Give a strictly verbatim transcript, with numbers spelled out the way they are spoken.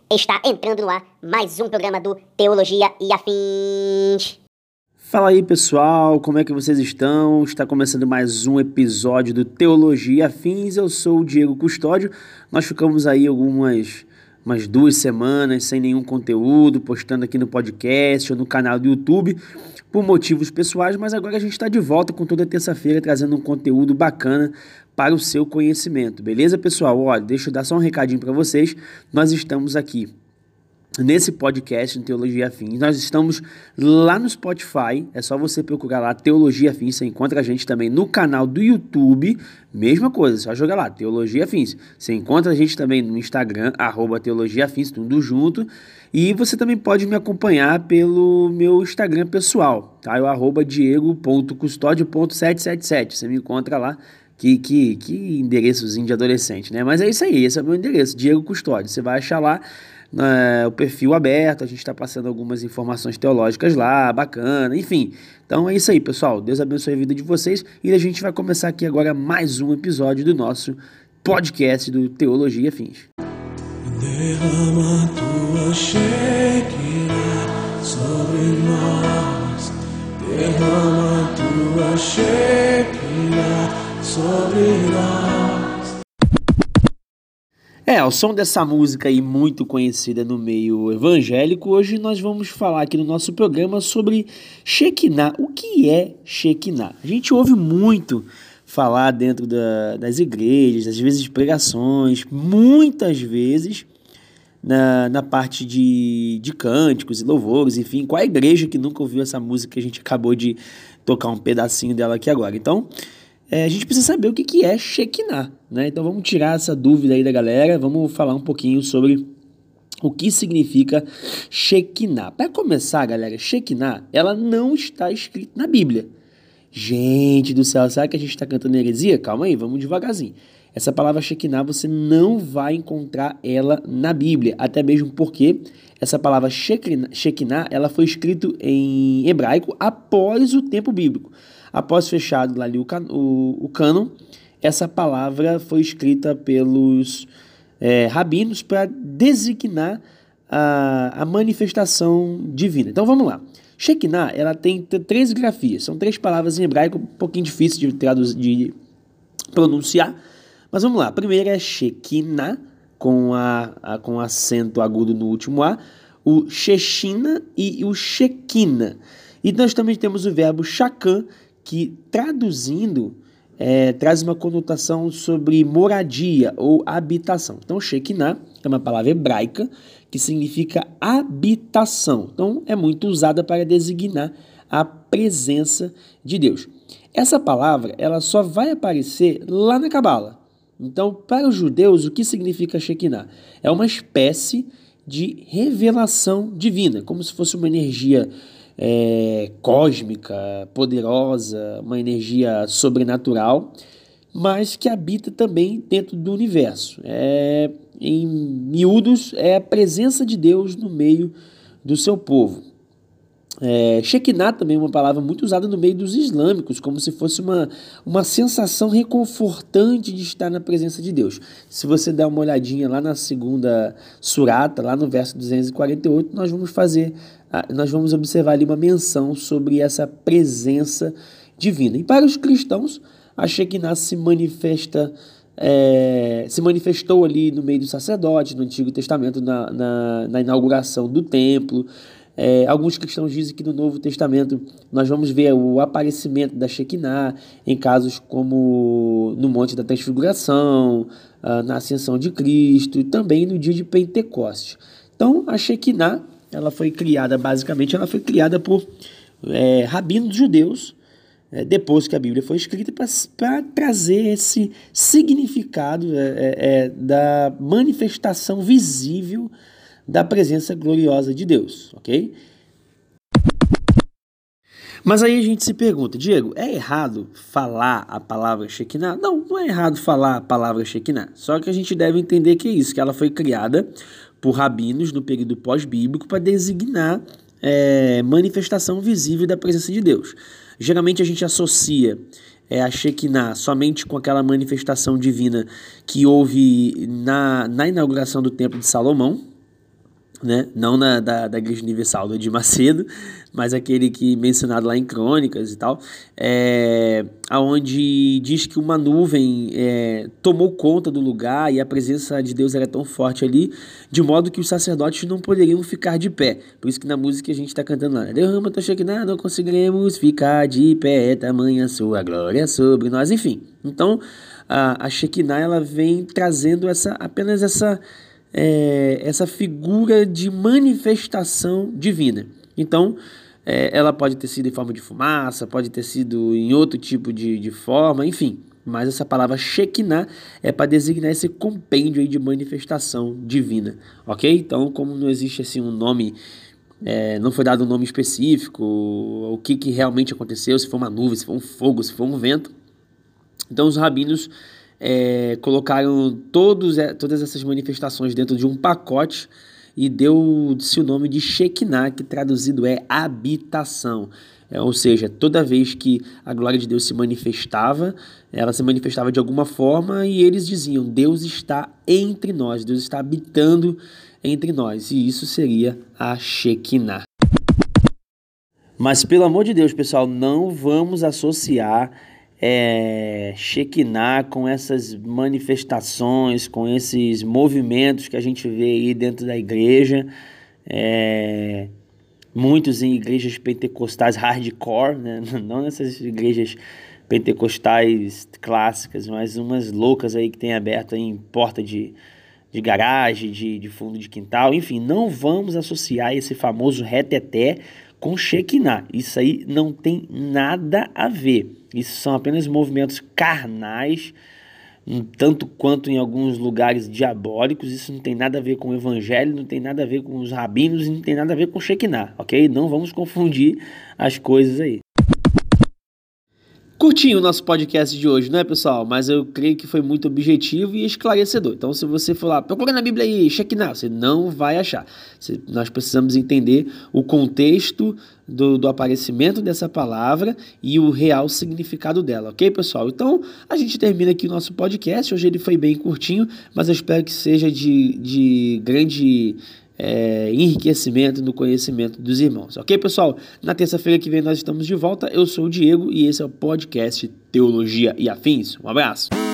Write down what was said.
Está entrando no ar mais um programa do Teologia e Afins. Fala aí, pessoal, como é que vocês estão? Está começando mais um episódio do Teologia e Afins. Eu sou o Diego Custódio. Nós ficamos aí algumas umas duas semanas sem nenhum conteúdo, postando aqui no podcast ou no canal do YouTube por motivos pessoais, mas agora a gente está de volta com toda terça-feira trazendo um conteúdo bacana para o seu conhecimento, beleza, pessoal? Olha, deixa eu dar só um recadinho para vocês. Nós estamos aqui nesse podcast em Teologia Afins, nós estamos lá no Spotify, é só você procurar lá Teologia Afins, você encontra a gente também no canal do YouTube, mesma coisa, só jogar lá, Teologia Afins, você encontra a gente também no Instagram, arroba Teologia Afins, tudo junto, e você também pode me acompanhar pelo meu Instagram pessoal, tá? É o arroba diego ponto custódio ponto sete sete sete, você me encontra lá. Que, que, que endereçozinho de adolescente, né? Mas é isso aí, esse é o meu endereço, Diego Custódio. Você vai achar lá é, o perfil aberto, a gente está passando algumas informações teológicas lá, bacana, enfim. Então é isso aí, pessoal. Deus abençoe a vida de vocês e a gente vai começar aqui agora mais um episódio do nosso podcast do Teologia e Afins. Derrama tua Shekinah sobre nós, derrama tua Shekinah sobre nós. É, ao som dessa música aí muito conhecida no meio evangélico, hoje nós vamos falar aqui no nosso programa sobre Shekinah. O que é Shekinah? A gente ouve muito falar dentro da, das igrejas, às vezes pregações, muitas vezes na, na parte de, de cânticos e louvores, enfim, qual a igreja que nunca ouviu essa música que a gente acabou de tocar um pedacinho dela aqui agora? Então, É, a gente precisa saber o que, que é Shekinah, né? Então vamos tirar essa dúvida aí da galera, vamos falar um pouquinho sobre o que significa Shekinah. Para começar, galera, Shekinah, ela não está escrita na Bíblia. Gente do céu, sabe que a gente está cantando heresia? Calma aí, vamos devagarzinho. Essa palavra Shekinah você não vai encontrar ela na Bíblia, até mesmo porque essa palavra Shekinah, Shekinah ela foi escrita em hebraico após o tempo bíblico. Após fechado ali o, can, o, o cânon, essa palavra foi escrita pelos é, rabinos para designar a, a manifestação divina. Então vamos lá. Shekinah, ela tem t- três grafias, são três palavras em hebraico, um pouquinho difícil de, traduz, de pronunciar, mas vamos lá. A primeira é Shekinah, com, a, a, com acento agudo no último A, o Shechina e o Shekinah. E nós também temos o verbo Shakan, que traduzindo é, traz uma conotação sobre moradia ou habitação. Então, Shekinah é uma palavra hebraica que significa habitação. Então, é muito usada para designar a presença de Deus. Essa palavra ela só vai aparecer lá na Cabala. Então, para os judeus, o que significa Shekinah? É uma espécie de revelação divina, como se fosse uma energia É, cósmica, poderosa, uma energia sobrenatural, mas que habita também dentro do universo. É, em miúdos, é a presença de Deus no meio do seu povo. É, Shekinah também é uma palavra muito usada no meio dos islâmicos, como se fosse uma, uma sensação reconfortante de estar na presença de Deus. Se você der uma olhadinha lá na segunda surata, lá no verso duzentos e quarenta e oito, nós vamos fazer, nós vamos observar ali uma menção sobre essa presença divina. E para os cristãos, a Shekinah se manifesta, é, se manifestou ali no meio dos sacerdotes, no Antigo Testamento, na, na, na inauguração do templo. É, alguns cristãos dizem que no Novo Testamento nós vamos ver o aparecimento da Shekinah em casos como no Monte da Transfiguração, ah, na Ascensão de Cristo e também no dia de Pentecostes. Então, a Shekinah, ela foi criada, basicamente, ela foi criada por é, rabinos judeus, é, depois que a Bíblia foi escrita, para trazer esse significado é, é, da manifestação visível da presença gloriosa de Deus, ok? Mas aí a gente se pergunta, Diego, é errado falar a palavra Shekinah? Não, não é errado falar a palavra Shekinah, só que a gente deve entender que é isso, que ela foi criada por rabinos no período pós-bíblico para designar é, manifestação visível da presença de Deus. Geralmente a gente associa é, a Shekinah somente com aquela manifestação divina que houve na, na inauguração do Templo de Salomão, né? Não na, da, da Igreja Universal do Edir Macedo, mas aquele que mencionado lá em Crônicas e tal, é, onde diz que uma nuvem é, tomou conta do lugar e a presença de Deus era tão forte ali, de modo que os sacerdotes não poderiam ficar de pé. Por isso que na música a gente está cantando lá, derrama tua Shekinah, não conseguiremos ficar de pé, tamanha sua glória sobre nós, enfim. Então a, a Shekinah, ela vem trazendo essa, apenas essa É, essa figura de manifestação divina. Então, é, ela pode ter sido em forma de fumaça, pode ter sido em outro tipo de, de forma, enfim. Mas essa palavra Shekinah é para designar esse compêndio aí de manifestação divina, ok? Então, como não existe assim um nome, é, não foi dado um nome específico, o que, que realmente aconteceu, se foi uma nuvem, se foi um fogo, se foi um vento. Então, os rabinos É, colocaram todos, todas essas manifestações dentro de um pacote e deu-se o nome de Shekinah, que traduzido é habitação. É, ou seja, toda vez que a glória de Deus se manifestava, ela se manifestava de alguma forma e eles diziam, Deus está entre nós, Deus está habitando entre nós. E isso seria a Shekinah. Mas pelo amor de Deus, pessoal, não vamos associar É, Shekinah com essas manifestações, com esses movimentos que a gente vê aí dentro da igreja, é, muitos em igrejas pentecostais hardcore, né? Não nessas igrejas pentecostais clássicas, mas umas loucas aí que tem aberto aí em porta de, de garagem, de, de fundo de quintal, enfim, não vamos associar esse famoso reteté com Shekinah. Isso aí não tem nada a ver. Isso são apenas movimentos carnais, um tanto quanto em alguns lugares diabólicos. Isso não tem nada a ver com o evangelho, não tem nada a ver com os rabinos e não tem nada a ver com Shekinah, ok? Não vamos confundir as coisas aí. Curtinho o nosso podcast de hoje, não é, pessoal? Mas eu creio que foi muito objetivo e esclarecedor. Então, se você for lá, procura na Bíblia aí, Shekinah, você não vai achar. Você, nós precisamos entender o contexto do, do aparecimento dessa palavra e o real significado dela, ok, pessoal? Então, a gente termina aqui o nosso podcast. Hoje ele foi bem curtinho, mas eu espero que seja de, de grande É, enriquecimento no conhecimento dos irmãos, ok, pessoal? Na terça-feira que vem nós estamos de volta. Eu sou o Diego e esse é o podcast Teologia e Afins. Um abraço.